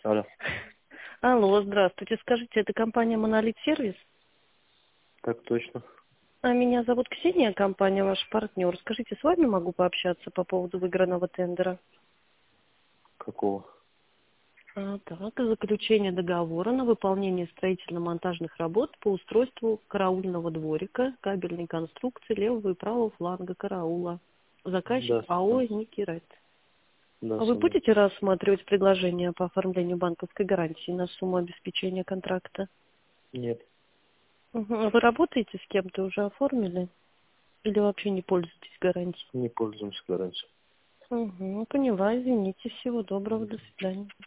Алло. Алло, здравствуйте. Скажите, это компания «Монолит Сервис»? Так точно. А меня зовут Ксения, компания ваш партнер. Скажите, с вами могу пообщаться по поводу выигранного тендера? Какого? Так, заключение договора на выполнение строительно-монтажных работ по устройству караульного дворика, кабельной конструкции левого и правого фланга караула. Заказчик Да, АО «Никерет». да, А вы сама. будете рассматривать предложение по оформлению банковской гарантии на сумму обеспечения контракта? Нет, Мгм. А вы работаете с кем-то, уже оформили? Или вообще не пользуетесь гарантией? не пользуемся гарантией. Угу, поняла, извините. Всего доброго, до свидания.